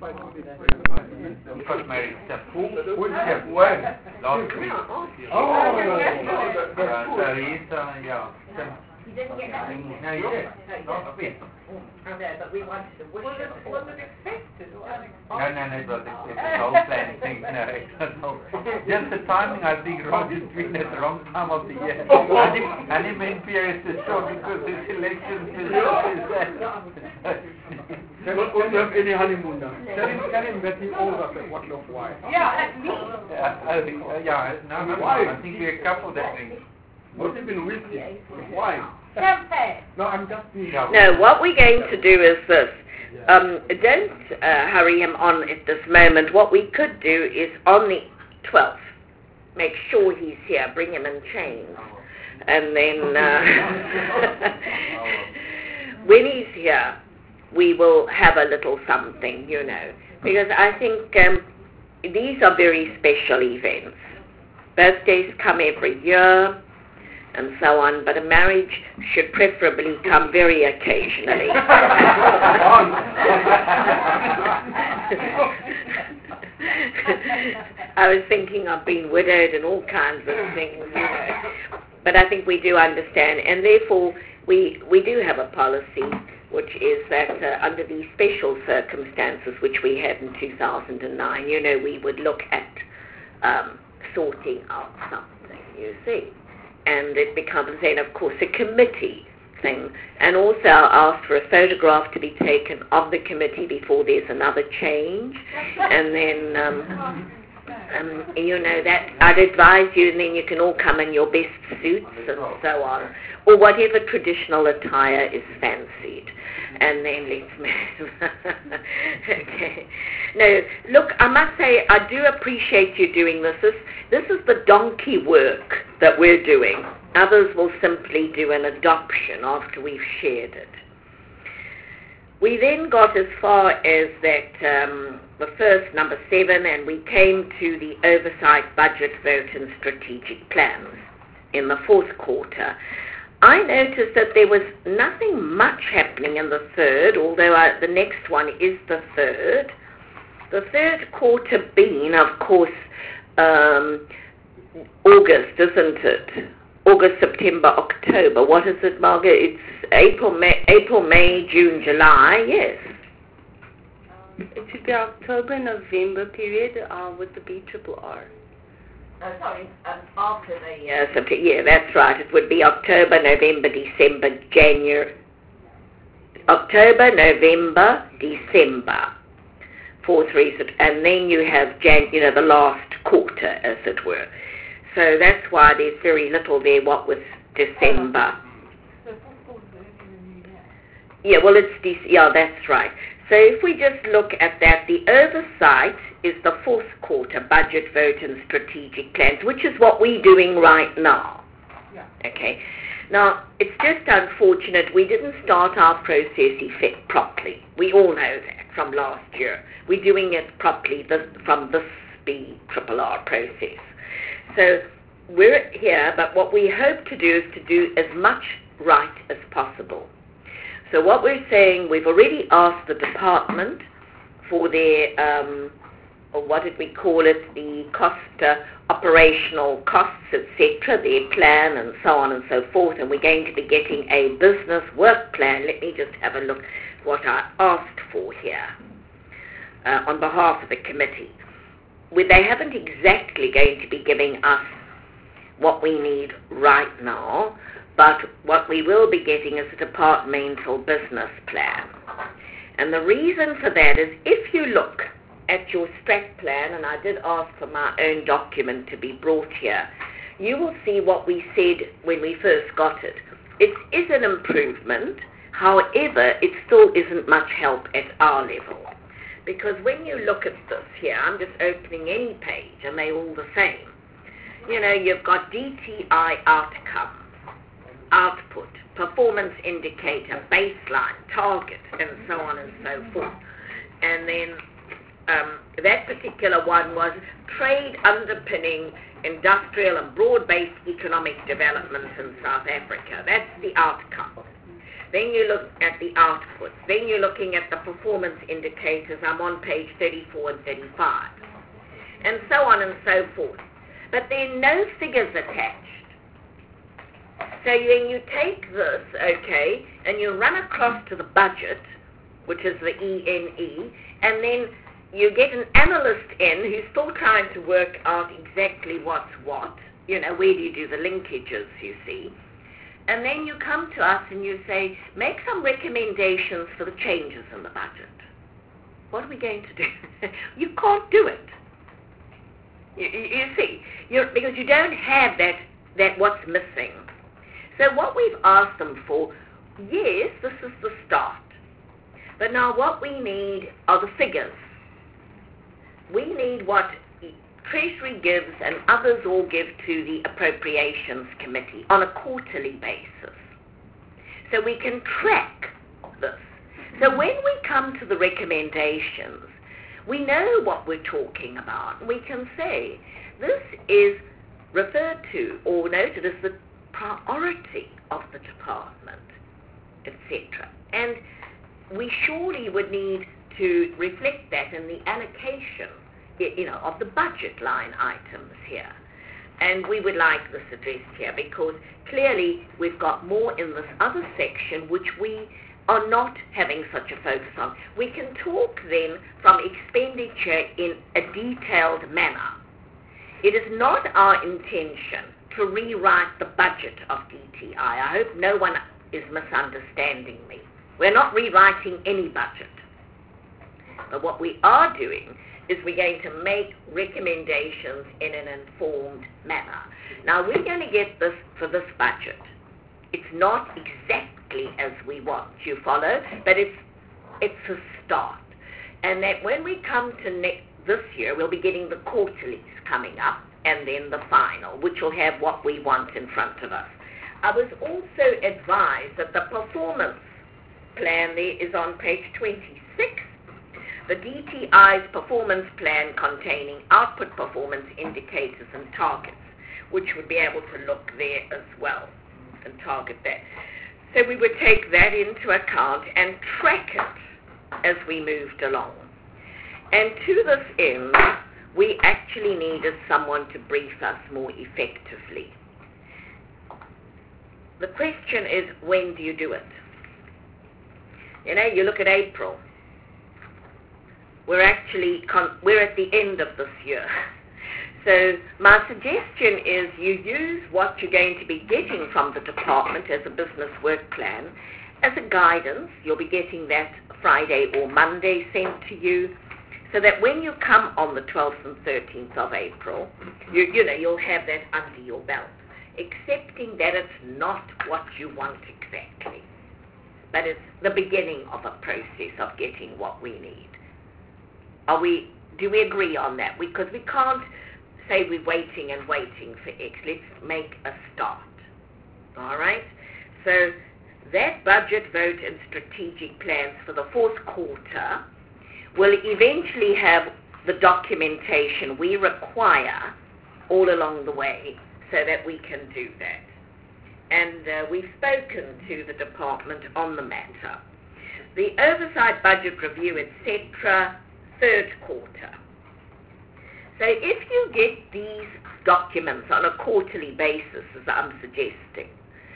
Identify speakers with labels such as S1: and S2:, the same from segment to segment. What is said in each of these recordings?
S1: got married who step when? Last week. Teresa, yeah.
S2: He didn't get married.
S1: No, he did. Not a bit.
S2: I know, but we wanted to wish it.
S3: Was it expected?
S1: No, it was a whole planning thing. No, it was all, just the timing, I think, wrong between at the wrong time of the year. And it made periods to show because this election is
S4: Don't you have any honeymoon now? Tell him that he owes us a bottle of wine.
S3: Yeah, at least.
S1: I think we're a couple that drink.
S4: Not even whiskey, wine.
S3: Champagne.
S4: No, I'm just being...
S5: No, what we're going to do is this. Don't hurry him on at this moment. What we could do is on the 12th, make sure he's here, bring him in chains. And then when he's here, we will have a little something, because I think these are very special events. Birthdays come every year, and so on, but a marriage should preferably come very occasionally. I was thinking of being widowed and all kinds of things, But I think we do understand, and therefore we do have a policy, which is that under these special circumstances, which we had in 2009, we would look at sorting out something, you see. And it becomes then, of course, a committee thing. And also I'll ask for a photograph to be taken of the committee before there's another change. And then, that I'd advise you, and then you can all come in your best suits and so on. Or whatever traditional attire is fancied. And then let's move. Okay. No, look, I must say, I do appreciate you doing this. This is the donkey work that we're doing. Others will simply do an adoption after we've shared it. We then got as far as that, the first, number 7, and we came to the oversight, budget vote and strategic plans in the fourth quarter. I noticed that there was nothing much happening in the third, although the next one is the third. The third quarter being, of course, August, isn't it? August, September, October. What is it, Margaret? It's April, May, June, July, yes.
S6: It should be October, November period with the BRRR.
S5: After the yeah, that's right. It would be October, November, December, January. October, November, December. 4 reasons, and then you have the last quarter, as it were. So that's why there's very little there. What with December? Yeah, well, that's right. So if we just look at that, the oversight is the fourth quarter budget vote and strategic plans, which is what we're doing right now.
S3: Yeah.
S5: Okay. Now, it's just unfortunate we didn't start our process properly. We all know that from last year. We're doing it properly from this BRRR process. So we're here, but what we hope to do is to do as much right as possible. So what we're saying, we've already asked the department for their, or what did we call it, the cost, operational costs, etc., their plan and so on and so forth, and we're going to be getting a business work plan. Let me just have a look at what I asked for here on behalf of the committee. They haven't exactly going to be giving us what we need right now, but what we will be getting is a departmental business plan. And the reason for that is if you look at your strat plan, and I did ask for my own document to be brought here, you will see what we said when we first got it. It is an improvement, however, it still isn't much help at our level. Because when you look at this here, I'm just opening any page, and they're all the same. You've got DTI outcome, output, performance indicator, baseline, target, and so on and so forth. And then that particular one was trade underpinning industrial and broad-based economic development in South Africa. That's the outcome. then you look at the outputs, then you're looking at the performance indicators. I'm on page 34 and 35, and so on and so forth. But there are no figures attached. So then you take this, okay, and you run across to the budget, which is the ENE, and then you get an analyst in who's still trying to work out exactly what's what. You know, where do you do the linkages, you see. And then you come to us and you say, make some recommendations for the changes in the budget. What are we going to do? You can't do it. You see, because you don't have that what's missing. So what we've asked them for, yes, this is the start. But now what we need are the figures. We need what Treasury gives and others all give to the Appropriations Committee on a quarterly basis. So we can track this. So when we come to the recommendations, we know what we're talking about. We can say, this is referred to or noted as the priority of the department, etc. And we surely would need to reflect that in the allocation, of the budget line items here. And we would like this addressed here because clearly we've got more in this other section which we are not having such a focus on. We can talk then from expenditure in a detailed manner. It is not our intention to rewrite the budget of DTI. I hope no one is misunderstanding me. We're not rewriting any budget. But what we are doing is we're going to make recommendations in an informed manner. Now, we're going to get this for this budget. It's not exactly as we want, you follow, but it's a start. And that when we come to this year, we'll be getting the quarterlies coming up, and then the final, which will have what we want in front of us. I was also advised that the performance plan there is on page 26, the DTI's performance plan containing output performance indicators and targets, which would be able to look there as well and target that. So we would take that into account and track it as we moved along. And to this end, we actually needed someone to brief us more effectively. The question is, when do you do it? You look at April. We're at the end of this year. So my suggestion is you use what you're going to be getting from the department as a business work plan as a guidance. You'll be getting that Friday or Monday sent to you, so that when you come on the 12th and 13th of April, you'll have that under your belt, accepting that it's not what you want exactly, but it's the beginning of a process of getting what we need. Do we agree on that? Because we can't say we're waiting and waiting for X. Let's make a start. All right? So that budget vote and strategic plans for the fourth quarter will eventually have the documentation we require all along the way so that we can do that. And we've spoken to the department on the matter. The oversight budget review, etc., third quarter. So if you get these documents on a quarterly basis, as I'm suggesting,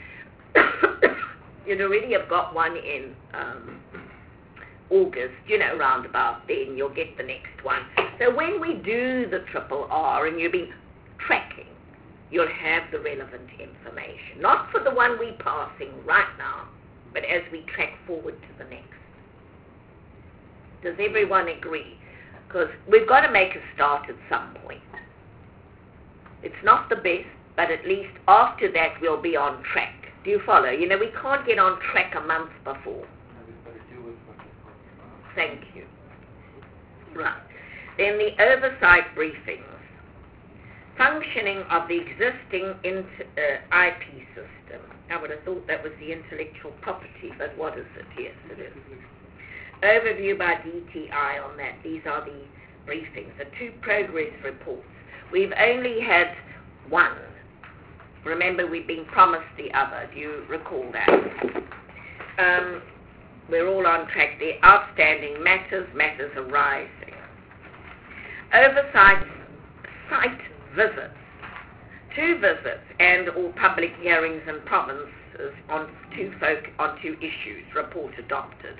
S5: you'd already have got one in August, round about then, you'll get the next one. So when we do the triple R and you'll be tracking, you'll have the relevant information. Not for the one we're passing right now, but as we track forward to the next. Does everyone agree? Because we've got to make a start at some point. It's not the best, but at least after that we'll be on track. Do you follow? We can't get on track a month before. Thank you. Right. Then the oversight briefings. Functioning of the existing IP system. I would have thought that was the intellectual property, but what is it? Yes, it is. Overview by DTI on that. These are the briefings. The 2 progress reports. We've only had one. Remember, we've been promised the other. Do you recall that? we're all on track there. Outstanding matters arising. Oversight site visits. 2 visits and all public hearings and provinces on two issues. Report adopted.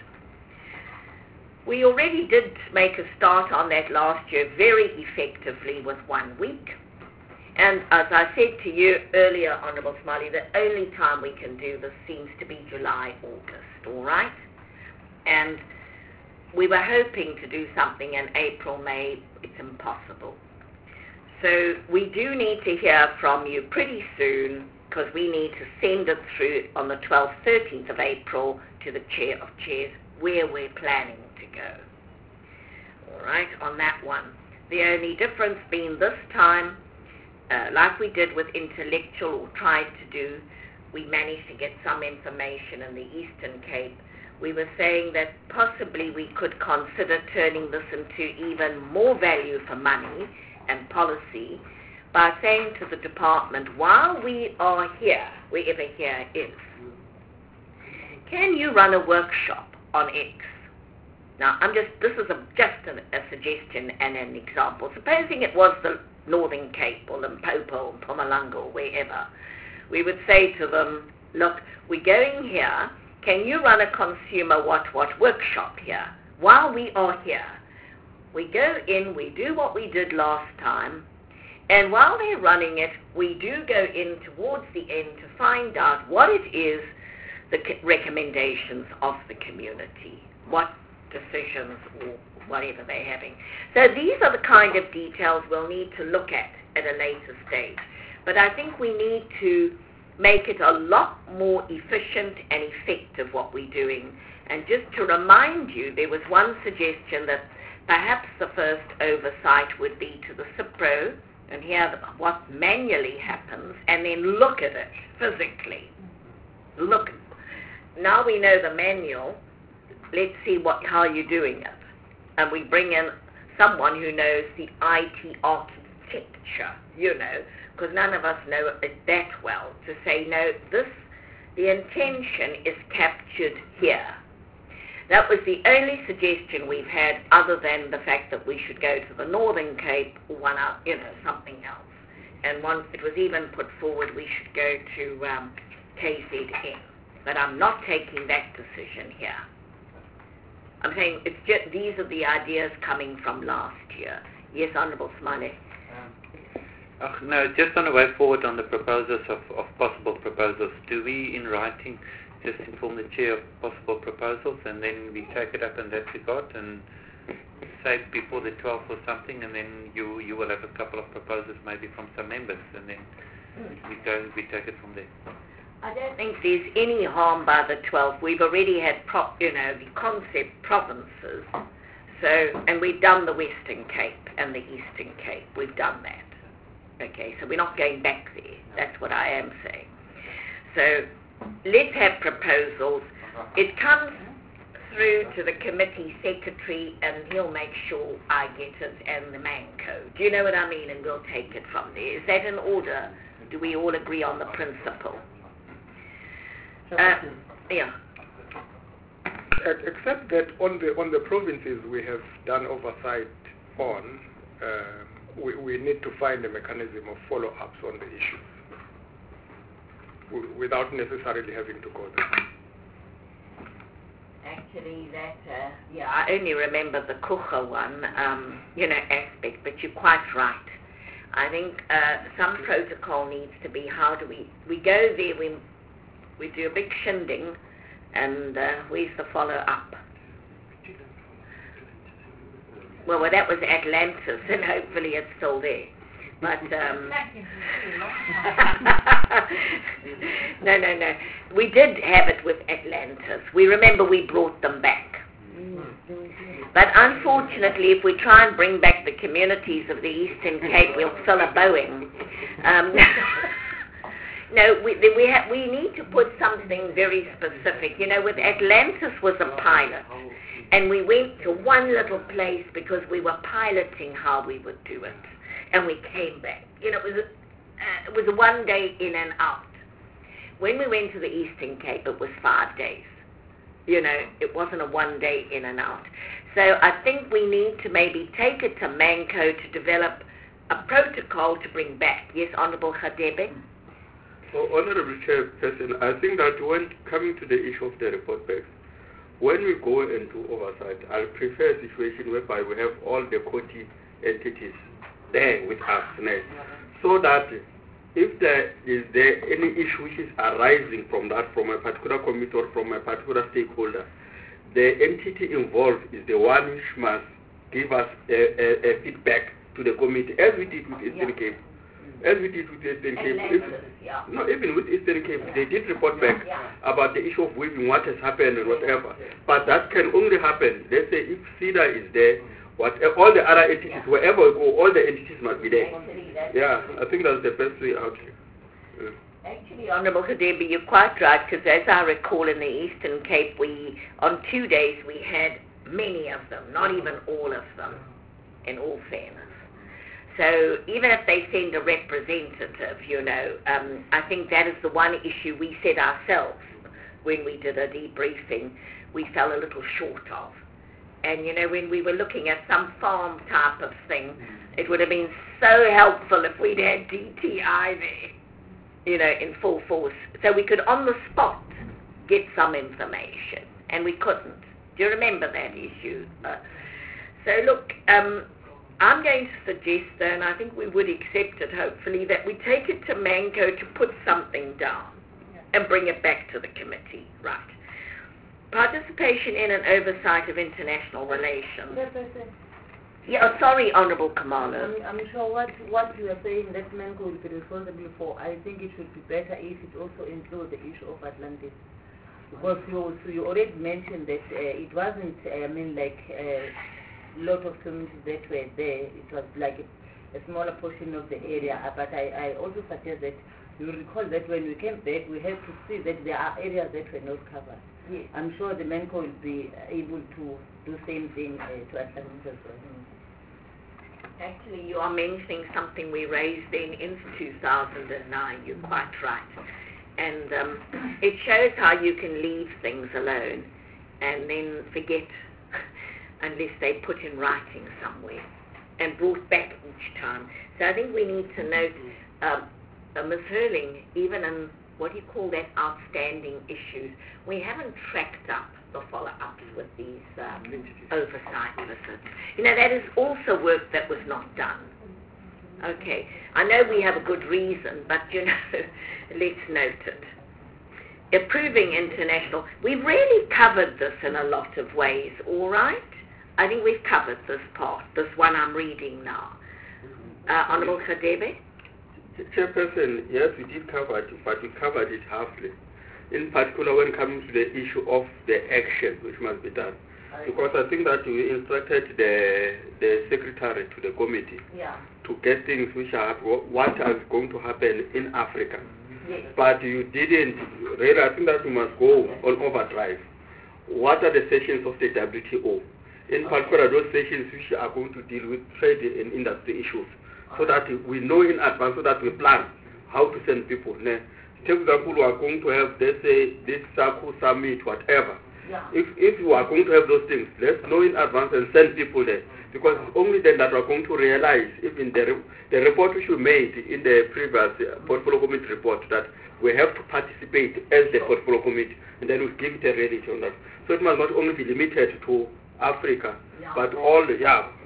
S5: We already did make a start on that last year very effectively with 1 week. And as I said to you earlier, Honourable Smiley, the only time we can do this seems to be July, August, all right? And we were hoping to do something in April, May. It's impossible. So we do need to hear from you pretty soon, because we need to send it through on the 12th, 13th of April to the Chair of Chairs where we're planning to go. All right, on that one. The only difference being this time, like we did with intellectual, or tried to do, we managed to get some information in the Eastern Cape. We were saying that possibly we could consider turning this into even more value for money and policy by saying to the department, while we are here, wherever here is, can you run a workshop on X? Now, this is just a suggestion and an example. Supposing it was the Northern Cape or Limpopo or Mpumalanga or wherever, we would say to them, look, we're going here, can you run a consumer what workshop here? While we are here, we go in, we do what we did last time, and while they're running it, we do go in towards the end to find out what it is, the recommendations of the community, what decisions or whatever they're having. So these are the kind of details we'll need to look at a later stage. But I think we need to make it a lot more efficient and effective what we're doing. And just to remind you, there was one suggestion that perhaps the first oversight would be to the CIPRO and hear what manually happens and then look at it physically. Look. Now we know the manual, let's see how you're doing it. And we bring in someone who knows the IT architecture, because none of us know it that well, to say, no, the intention is captured here. That was the only suggestion we've had, other than the fact that we should go to the Northern Cape or something else. And once it was even put forward, we should go to KZN. But I'm not taking that decision here. I'm saying it's just, these are the ideas coming from last year. Yes, Honourable Smiley.
S1: No, just on the way forward on the proposals of possible proposals, do we in writing just inform the chair of possible proposals and then we take it up in that regard and say before the 12th or something, and then you will have a couple of proposals maybe from some members, and then we take it from there.
S5: I don't think there's any harm by the 12th. We've already had the concept provinces, and we've done the Western Cape and the Eastern Cape. We've done that. Okay, so we're not going back there. That's what I am saying. So let's have proposals. It comes through to the committee secretary, and he'll make sure I get it, and the Manco. Do you know what I mean? And we'll take it from there. Is that in order? Do we all agree on the principle? Yeah.
S4: Except that on the provinces we have done oversight on, we need to find a mechanism of follow-ups on the issues without necessarily having to go there.
S5: Actually, I only remember the Kucha one, aspect, but you're quite right. I think some protocol needs to be, how do we go there, we do a big shindig, and where's the follow-up? Well, that was Atlantis, and hopefully it's still there. But, no. We did have it with Atlantis. We remember we brought them back. But unfortunately, if we try and bring back the communities of the Eastern Cape, we'll fill a Boeing. No, we need to put something very specific. With Atlantis was a pilot, and we went to one little place because we were piloting how we would do it, and we came back. It was a 1 day in and out. When we went to the Eastern Cape, it was 5 days. it wasn't a one day in and out. So I think we need to maybe take it to Manco to develop a protocol to bring back. Yes, Honorable Khadebe?
S7: Honorable Chairperson, I think that when coming to the issue of the report backs, when we go into oversight, I prefer a situation whereby we have all the COTI entities there with us, so that if there is any issue which is arising from that, from a particular committee or from a particular stakeholder, the entity involved is the one which must give us a feedback to the committee, as we did with Eastern Cape. As we did with Eastern Cape. No, even with Eastern Cape, they did report back about the issue of weaving, what has happened and whatever. But that can only happen, let's say, if CEDA is there, all the other entities, wherever we go, all the entities must be there. Yeah, I think that's the best way out here.
S5: Actually, Honourable Khadebe, you're quite right, because as I recall in the Eastern Cape, on 2 days we had many of them, not even all of them, in all fairness. So even if they send a representative, I think that is the one issue we said ourselves when we did a debriefing, we fell a little short of. And when we were looking at some farm type of thing, it would have been so helpful if we'd had DTI there, in full force, so we could on the spot get some information, and we couldn't. Do you remember that issue? So look, I'm going to suggest, and I think we would accept it hopefully, that we take it to Manco to put something down and bring it back to the committee, right? Participation in and oversight of international relations. Yeah, sorry, Honourable Kamala.
S8: I'm sure what you are saying that Manco will be responsible for, I think it would be better if it also includes the issue of Atlantis. Because you already mentioned that it wasn't, lot of communities that were there. It was like a smaller portion of the area. But I also suggest that you recall that when we came back, we have to see that there are areas that were not covered. Yes. I'm sure the Manco will be able to do same thing to Atlantis as well.
S5: Actually, you are mentioning something we raised then in 2009. You're quite right. And it shows how you can leave things alone and then forget unless they put in writing somewhere and brought back each time. So I think we need to note, Ms. Hurling, even in what do you call that, outstanding issues, we haven't tracked up the follow-ups with these oversight visits. That is also work that was not done. Okay, I know we have a good reason, but let's note it. Approving international, we've really covered this in a lot of ways, all right? I think we've covered this part, this one I'm reading now. Honourable Khadebe?
S7: Chairperson, yes, we did cover it, but we covered it halfly. In particular, when coming to the issue of the action which must be done. Because I think that we instructed the secretary to the committee to get things which are what is going to happen in Africa. Yes. But you didn't really. I think that we must go on overdrive. What are the sessions of the WTO? In particular, those sessions which are going to deal with trade and industry issues, so that we know in advance, so that we plan how to send people. Take example, we are going to have, let's say, this SACU summit, whatever. Yeah. If you are going to have those things, let's know in advance and send people there. Because it's only then that we are going to realize, even the report which we made in the previous portfolio committee report, that we have to participate as the portfolio committee, and then we give it a reality on that. So it must not only be limited to Africa, but all over.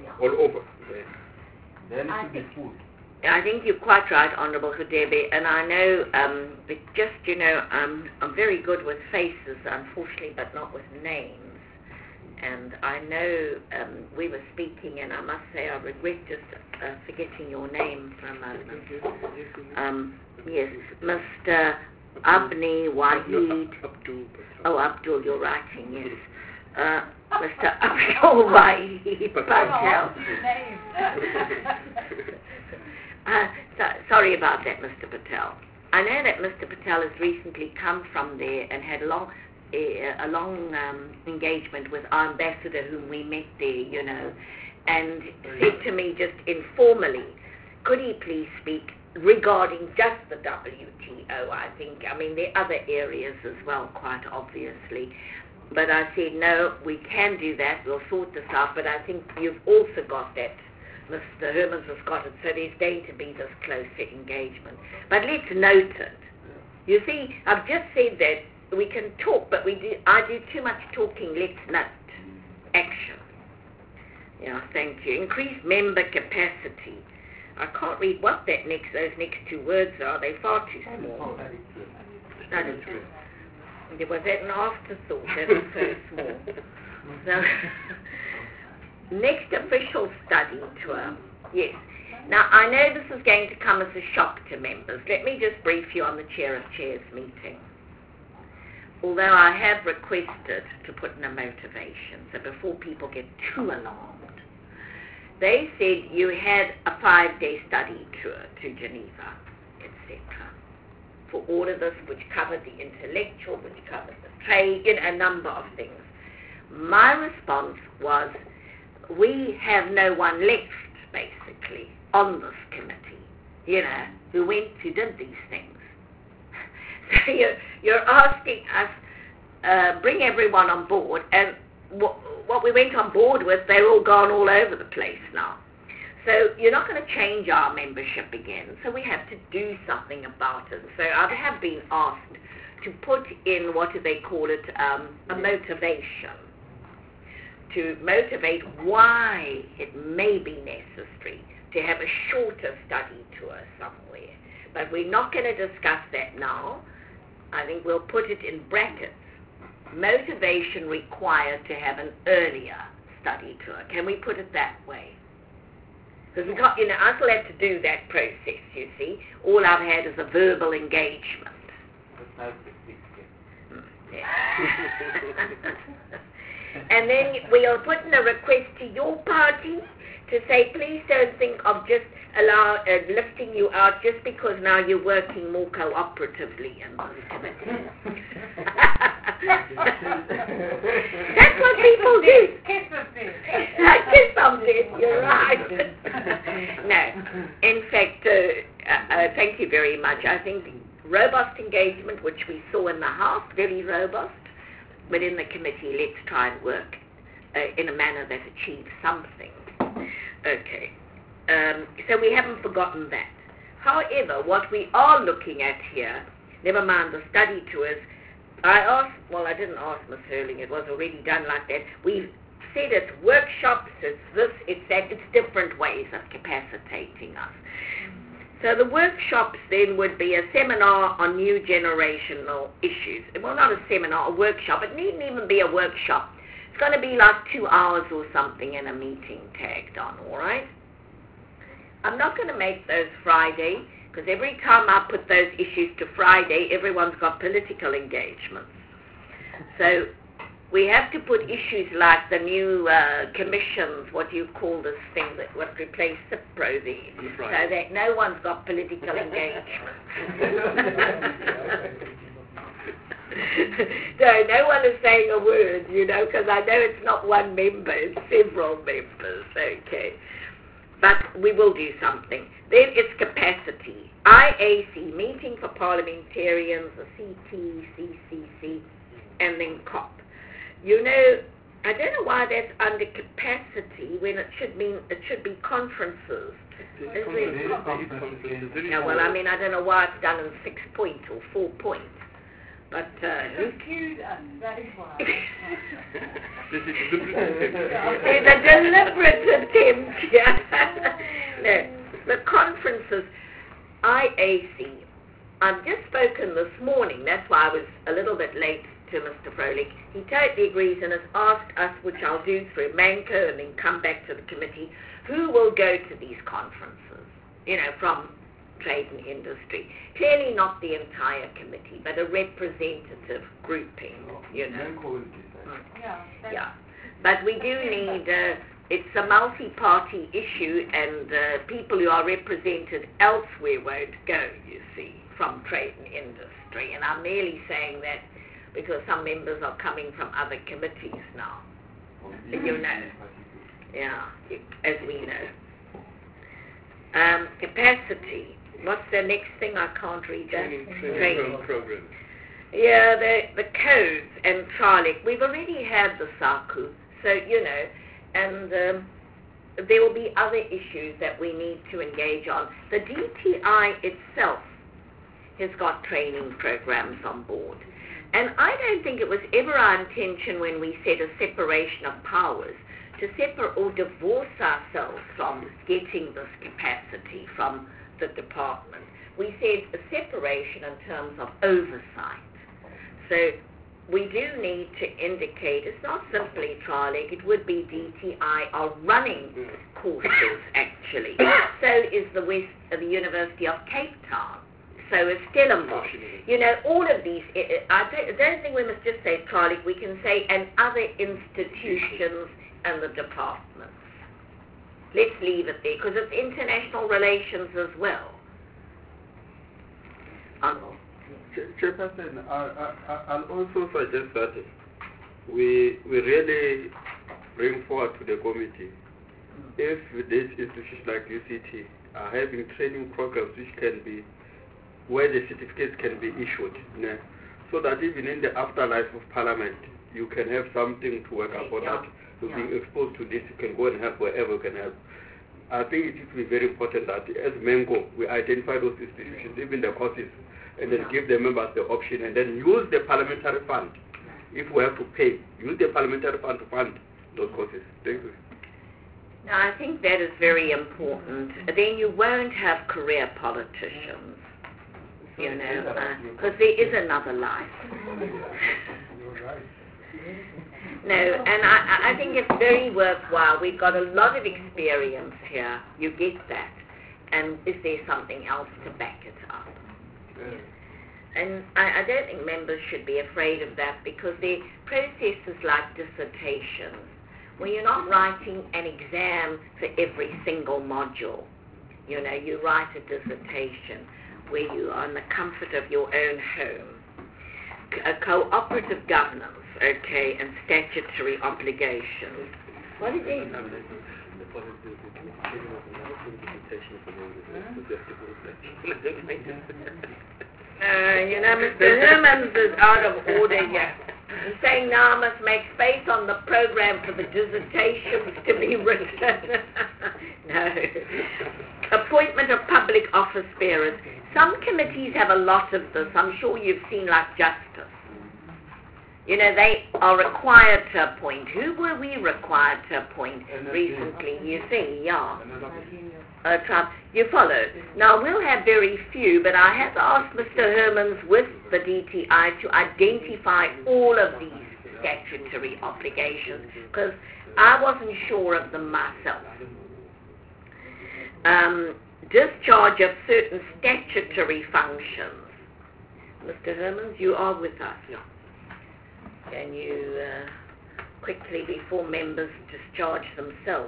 S7: Yeah.
S1: Then it should be food.
S5: I think you're quite right, Honourable Khadebe, and I know that just, I'm very good with faces, unfortunately, but not with names. And I know we were speaking, and I must say I regret just forgetting your name for a moment. Yes, Mr. Abni Wahid. Oh, Abdul, you're writing, yes. Mr. Abdul Wahid Patel. Sorry about that, Mr. Patel. I know that Mr. Patel has recently come from there and had a long engagement with our ambassador whom we met there, and said to me just informally, could he please speak regarding just the WTO, I think. I mean, there are other areas as well, quite obviously. But I said, no, we can do that. We'll sort this out. But I think you've also got that. Mr. Hermans has got it. So there's going to be this closer engagement. But let's note it. You see, I've just said that we can talk, but I do too much talking. Let's note action. Yeah, thank you. Increase member capacity. I can't read what those next two words are. They're far too small. Was that an afterthought? That was so small. So, next official study tour. Yes. Now, I know this is going to come as a shock to members. Let me just brief you on the Chair of Chairs meeting. Although I have requested to put in a motivation, so before people get too alarmed, they said you had a 5-day study tour to Geneva, etc. For all of this, which covered the intellectual, which covered the trade, a number of things. My response was, we have no one left, basically, on this committee, who did these things. So you're asking us, bring everyone on board, and what we went on board with, they're all gone all over the place now. So you're not going to change our membership again, so we have to do something about it. So I have been asked to put in, what do they call it, a motivation, to motivate why it may be necessary to have a shorter study tour somewhere. But we're not going to discuss that now. I think we'll put it in brackets. Motivation required to have an earlier study tour. Can we put it that way? Because we can't, I still have to do that process, you see. All I've had is a verbal engagement. And then we'll put in a request to your party to say, please don't think of just lifting you out just because now you're working more cooperatively in this committee. That's what people do. Kiss something, you're right. No, in fact, thank you very much. I think robust engagement, which we saw in the House, very robust, but in the committee, let's try and work in a manner that achieves something. Okay. So we haven't forgotten that. However, what we are looking at here, never mind the study tours, I didn't ask Ms. Hurling, it was already done like that. We've said it's workshops, it's this, it's that, it's different ways of capacitating us. So the workshops then would be a seminar on new generational issues. Well, not a seminar, a workshop. It needn't even be a workshop. It's going to be like 2 hours or something in a meeting tagged on, all right? I'm not going to make those Friday, because every time I put those issues to Friday, everyone's got political engagements. So we have to put issues like the new commissions, what do you call this thing that would replace CIPRO there, so that no one's got political engagement. No one is saying a word, because I know it's not one member, it's several members, okay. But we will do something. Then it's capacity. IAC, Meeting for Parliamentarians, the CT, CCC, and then COP. I don't know why that's under capacity when it should be conferences. Yeah, well, I don't know why it's done in 6 points or 4 points. But it's a deliberate attempt. Yeah. No, the conferences, IAC. I've just spoken this morning. That's why I was a little bit late to Mr. Froelich. He totally agrees and has asked us, which I'll do through Manco and then come back to the committee, who will go to these conferences, from trade and industry. Clearly not the entire committee, but a representative grouping, Yeah. But we do need, it's a multi-party issue, and people who are represented elsewhere won't go, you see, from trade and industry. And I'm merely saying that because some members are coming from other committees now. Yeah, as we know. Capacity. What's the next thing? I can't read that.
S7: Training program.
S5: Yeah, the codes and Tralik. We've already had the SACU, so, and there will be other issues that we need to engage on. The DTI itself has got training programs on board. And I don't think it was ever our intention when we said a separation of powers to separate or divorce ourselves from getting this capacity from the department. We said a separation in terms of oversight. So we do need to indicate it's not simply Tralik, it would be DTI are running courses actually. So is the University of Cape Town. So is Stellenbosch. All of these, I don't think we must just say Tralik, we can say and other institutions and the departments. Let's leave it there, because it's international relations as well.
S7: Chairperson, I'll also suggest that we really bring forward to the committee if these institutions like UCT are having training programs which can be where the certificates can be issued, so that even in the afterlife of Parliament, you can have something to work upon that. You're being exposed to this, you can go and help wherever you can help. I think it will be very important that as Mengo, we identify those institutions, even the courses, and then give the members the option, and then use the parliamentary fund. If we have to pay, use the parliamentary fund to fund those courses. Thank you.
S5: Now, I think that is very important. Then you won't have career politicians. Because there is another life. No, and I think it's very worthwhile. We've got a lot of experience here. You get that. And is there something else to back it up? And I don't think members should be afraid of that, because the processes like dissertations, where you're not writing an exam for every single module. You write a dissertation where you are in the comfort of your own home. A cooperative governance, and statutory obligations. What is it? Mr. Hermans is out of order here. He's saying now I must make space on the program for the dissertations to be written. No. Appointment of public office bearers. Some committees have a lot of this. I'm sure you've seen, like Justice. They are required to appoint. Who were we required to appoint recently? You see, you follow. Now, we'll have very few, but I have asked Mr. Hermans with the DTI to identify all of these statutory obligations, because I wasn't sure of them myself. Discharge of certain statutory functions. Mr. Hermans, you are with us.
S7: Yeah.
S5: Can you quickly, before members discharge themselves?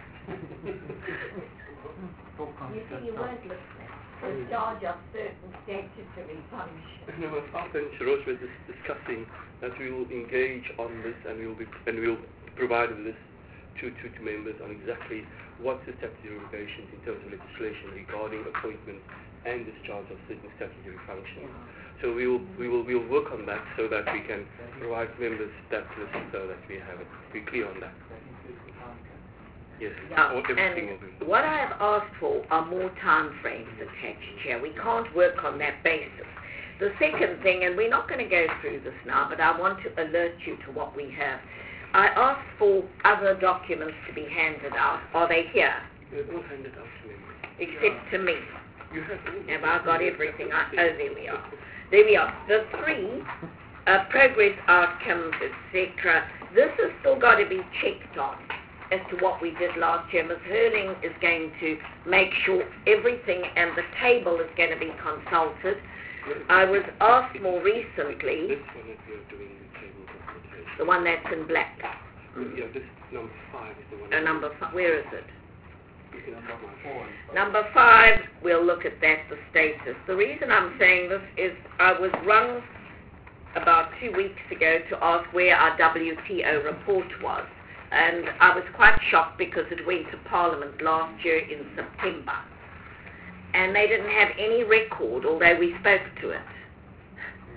S5: You see, you weren't listening. Discharge of certain statutory functions.
S7: No, often Rose was discussing that we will engage on this, and we'll provide this to members on exactly what's the statutory obligations in terms of legislation regarding appointment and discharge of certain statutory functions. So we'll work on that so that we can provide members that list so that we have it. Be clear on that. Yes.
S5: And what I have asked for are more time frames attached here. We can't work on that basis. The second thing, and we're not going to go through this now, but I want to alert you to what we have. I asked for other documents to be handed out. Are they here?
S7: They're all handed out to me.
S5: Except to me.
S7: You have all.
S5: Have I got everything? Oh, there we are. There we are. The three progress outcomes, etc. This has still got to be checked on as to what we did last year. Ms. Hurling is going to make sure everything, and the table is going to be consulted. I was asked more recently.
S7: This one that we are doing the table consultation.
S5: The one that's in black.
S7: Yeah, this number 5 is the one.
S5: Number 5. Where is it?
S7: Number 4.
S5: Number 5, we'll look at that, the status. The reason I'm saying this is I was rung about 2 weeks ago to ask where our WTO report was. And I was quite shocked because it went to Parliament last year in September. And they didn't have any record, although we spoke to it.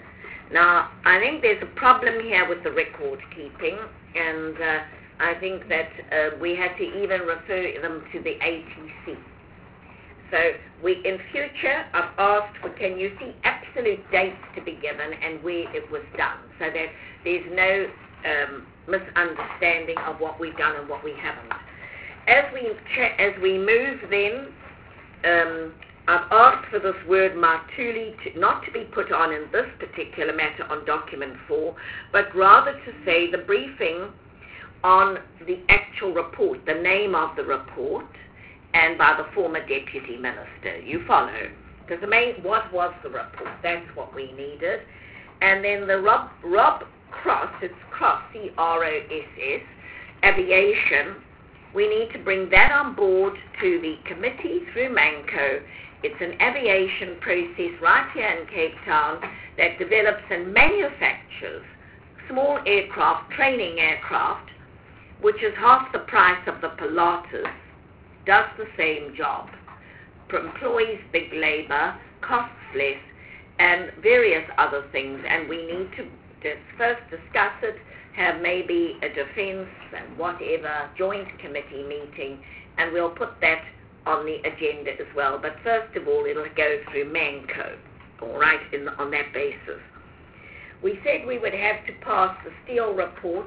S5: Now, I think there's a problem here with the record keeping, and I think that we had to even refer them to the ATC. So in future, I've asked for, can you see absolute dates to be given and where it was done, so that there's no misunderstanding of what we've done and what we haven't. As we move then, I've asked for this word Matuli not to be put on in this particular matter on document 4, but rather to say the briefing on the actual report, the name of the report, and by the former Deputy Minister. You follow? Because what was the report? That's what we needed. And then the Rob Cross, it's Cross, C-R-O-S-S, aviation, we need to bring that on board to the committee through MANCO. It's an aviation process right here in Cape Town that develops and manufactures small aircraft, training aircraft, which is half the price of the Pilatus, does the same job, employs big labor, costs less, and various other things. And we need to first discuss it, have maybe a defense and whatever joint committee meeting, and we'll put that on the agenda as well. But first of all, it'll go through MANCO, all right, on that basis. We said we would have to pass the steel report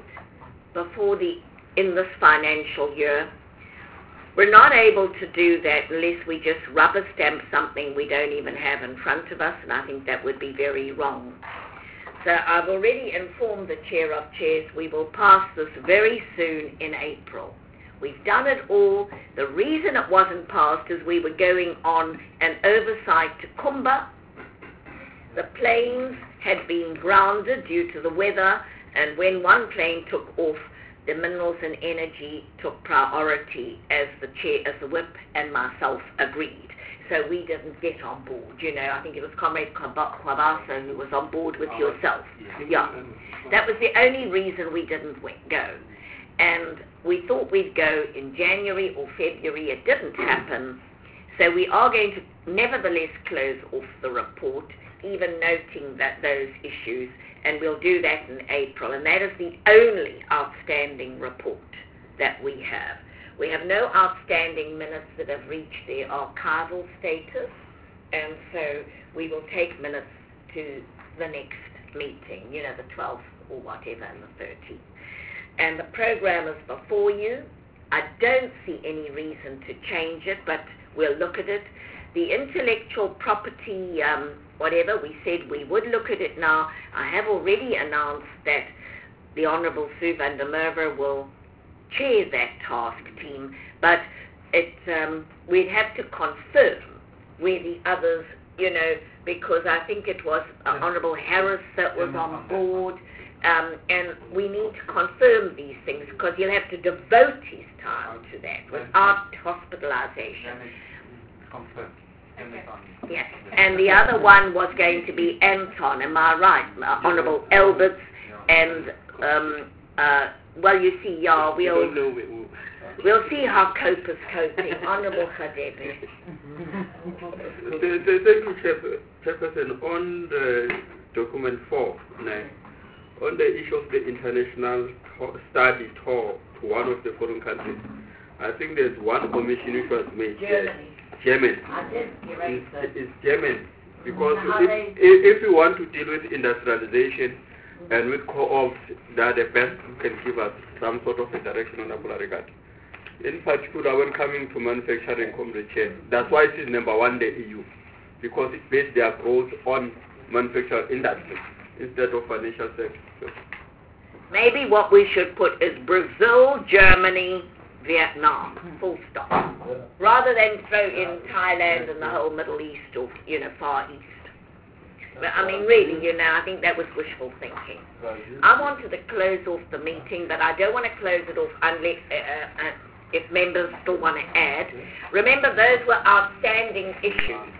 S5: in this financial year. We're not able to do that unless we just rubber stamp something we don't even have in front of us, and I think that would be very wrong. So I've already informed the Chair of Chairs we will pass this very soon in April. We've done it all. The reason it wasn't passed is we were going on an oversight to Kumba. The planes had been grounded due to the weather, and when one plane took off, the Minerals and Energy took priority as the whip and myself agreed. So we didn't get on board. I think it was Comrade Kwabaso who was on board with yourself. Yeah. That was the only reason we didn't go. And we thought we'd go in January or February. It didn't happen. So we are going to nevertheless close off the report, even noting that those issues, and we'll do that in April. And that is the only outstanding report that we have. We have no outstanding minutes that have reached their archival status, and so we will take minutes to the next meeting, the 12th or whatever, and the 13th. And the program is before you. I don't see any reason to change it, but we'll look at it. The intellectual property, whatever, we said we would look at it now. I have already announced that the Honourable Sue van der Merwe will chair that task team, but we'd have to confirm where the others, because I think it was Honourable Harris that was on board, and we need to confirm these things, because he'll have to devote his time to that without hospitalisation.
S1: Confirmed.
S5: Yeah, and the other one was going to be Anton, am I right? Honourable Alberts, and well, you see, we'll see how Cope is coping. Honourable Khadebe.
S7: Thank you, Chairperson. On the document 4, on the issue of the international study tour to one of the foreign countries, I think there's one omission which was made. Germany. It's German. Because if you want to deal with industrialization and with co-ops, they are the best who can give us some sort of a direction on that regard. In particular, when coming to manufacturing, Comrade Chair, that's why it is number 1, the EU, because it based their growth on manufacturing industry instead of financial sector.
S5: Maybe what we should put is Brazil, Germany, Vietnam, full stop, rather than throw in Thailand and the whole Middle East or, Far East. But I mean, really, I think that was wishful thinking. I wanted to close off the meeting, but I don't want to close it off unless, if members still want to add. Remember, those were outstanding issues.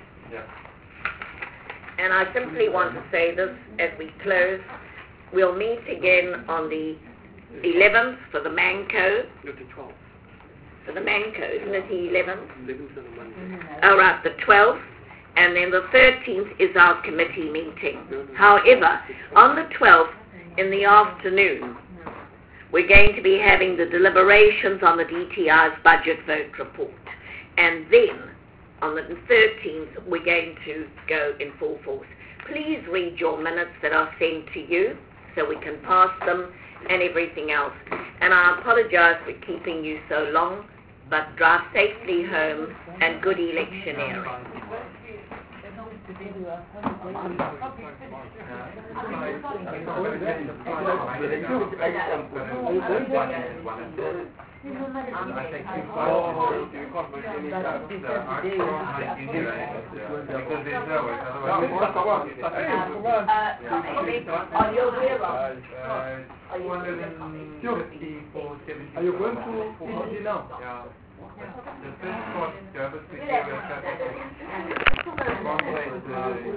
S5: And I simply want to say this as we close. We'll meet again on the 11th for the MANCO.
S7: Not the 12th.
S5: For the MANCO, isn't it the 11th?
S7: 11th on a Monday.
S5: Oh, right, the 12th. and then the 13th is our committee meeting. However, on the 12th in the afternoon, we're going to be having the deliberations on the DTI's budget vote report. And then, on the 13th, we're going to go in full force. Please read your minutes that are sent to you so we can pass them and everything else. And I apologize for keeping you so long, but drive safely home and good electioneering.
S2: On your way around.
S1: Are you going to EDG now? Yeah. The first part, the other 6 years,